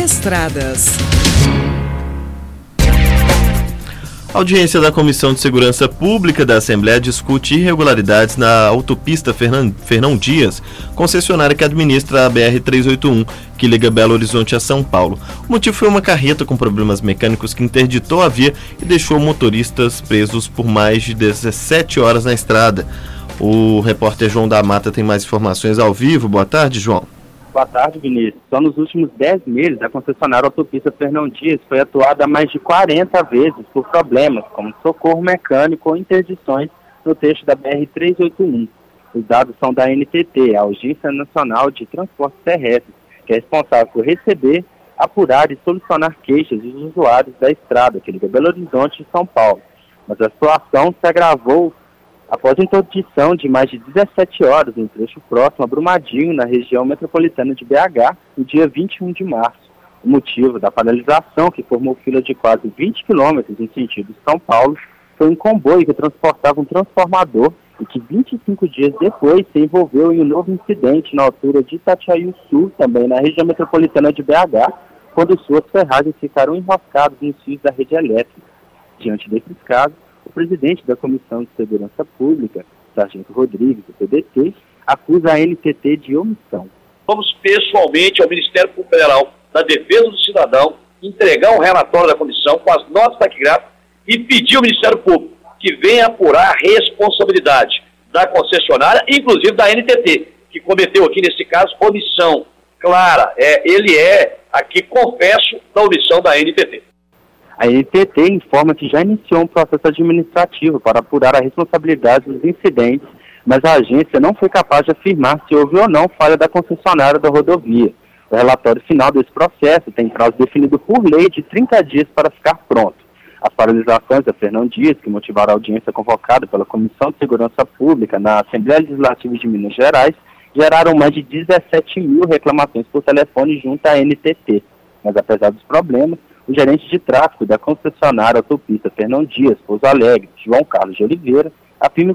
Estradas. A audiência da Comissão de Segurança Pública da Assembleia discute irregularidades na autopista Fernão Dias, concessionária que administra a BR-381, que liga Belo Horizonte a São Paulo. O motivo foi uma carreta com problemas mecânicos que interditou a via e deixou motoristas presos por mais de 17 horas na estrada. O repórter João da Mata tem mais informações ao vivo. Boa tarde, João. Boa tarde, Vinícius. Só nos últimos 10 meses, a concessionária autopista Fernão Dias foi atuada mais de 40 vezes por problemas como socorro mecânico ou interdições no trecho da BR-381. Os dados são da ANTT, a Agência Nacional de Transportes Terrestres, que é responsável por receber, apurar e solucionar queixas dos usuários da estrada que liga Belo Horizonte e São Paulo. Mas a situação se agravou após a interdição de mais de 17 horas no trecho próximo a Brumadinho, na região metropolitana de BH, no dia 21 de março. O motivo da paralisação, que formou fila de quase 20 quilômetros em sentido São Paulo, foi um comboio que transportava um transformador e que 25 dias depois se envolveu em um novo incidente na altura de Itatiaia-Sul, também na região metropolitana de BH, quando suas ferragens ficaram enroscadas nos fios da rede elétrica. Diante desses casos, o presidente da Comissão de Segurança Pública, Sargento Rodrigues, do PDT, acusa a ANTT de omissão. Vamos pessoalmente ao Ministério Público Federal da Defesa do Cidadão, entregar um relatório da comissão com as notas taquigráficas e pedir ao Ministério Público que venha apurar a responsabilidade da concessionária, inclusive da ANTT, que cometeu aqui nesse caso omissão clara. Ele é, aqui confesso, da omissão da ANTT. A ANTT informa que já iniciou um processo administrativo para apurar a responsabilidade dos incidentes, mas a agência não foi capaz de afirmar se houve ou não falha da concessionária da rodovia. O relatório final desse processo tem prazo definido por lei de 30 dias para ficar pronto. As paralisações da Fernão Dias, que motivaram a audiência convocada pela Comissão de Segurança Pública na Assembleia Legislativa de Minas Gerais, geraram mais de 17 mil reclamações por telefone junto à ANTT. Mas apesar dos problemas, o gerente de tráfego da concessionária autopista Fernão Dias, Pouso Alegre, João Carlos de Oliveira, afirma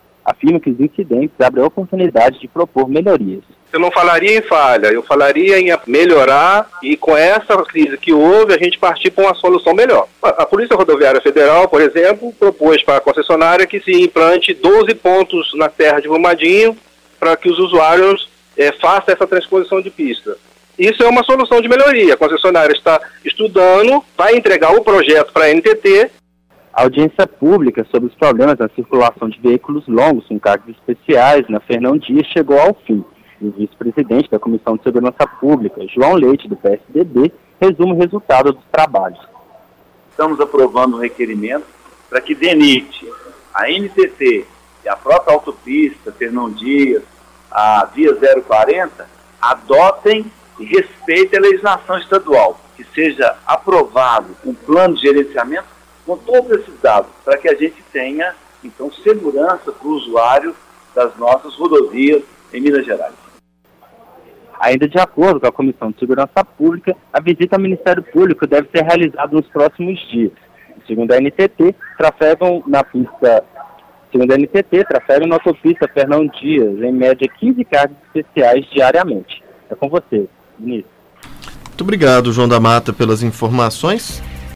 que os incidentes abrem a oportunidade de propor melhorias. Eu não falaria em falha, eu falaria em melhorar e com essa crise que houve, a gente partir para uma solução melhor. A Polícia Rodoviária Federal, por exemplo, propôs para a concessionária que se implante 12 pontos na Serra de Brumadinho para que os usuários façam essa transposição de pista. Isso é uma solução de melhoria. A concessionária está estudando, vai entregar o projeto para a ANTT. A audiência pública sobre os problemas na circulação de veículos longos com cargas especiais na Fernão Dias chegou ao fim. E o vice-presidente da Comissão de Segurança Pública, João Leite, do PSDB, resume o resultado dos trabalhos. Estamos aprovando um requerimento para que DENIT, a ANTT e a própria autopista Fernão Dias, a Via 040, adotem e respeitem a legislação estadual, que seja aprovado um plano de gerenciamento com todos esses dados, para que a gente tenha, então, segurança para o usuário das nossas rodovias em Minas Gerais. Ainda de acordo com a Comissão de Segurança Pública, a visita ao Ministério Público deve ser realizada nos próximos dias. Segundo a ANTT, trafegam na autopista Fernão Dias, em média 15 cargas especiais diariamente. É com você, Vinícius. Muito obrigado, João da Mata, pelas informações.